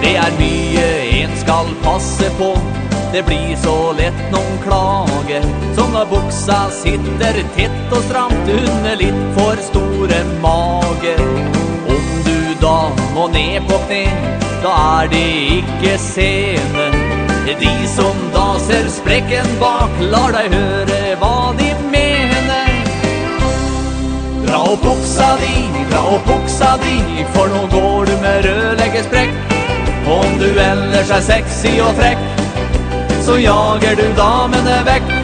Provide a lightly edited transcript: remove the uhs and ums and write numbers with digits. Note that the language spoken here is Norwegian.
Det mye en skal passe på, det blir så lett noen klage, som når buksa sitter tett og stramt under litt for store mage. Om du da må ned på kne, da det ikke sene. De som da ser sprekken bak, lar deg høre hva de mener. Dra opp buksa di, for nå går du med rødleggesprekk. Om du ellers sexy og frekk, så jager du damene vekk.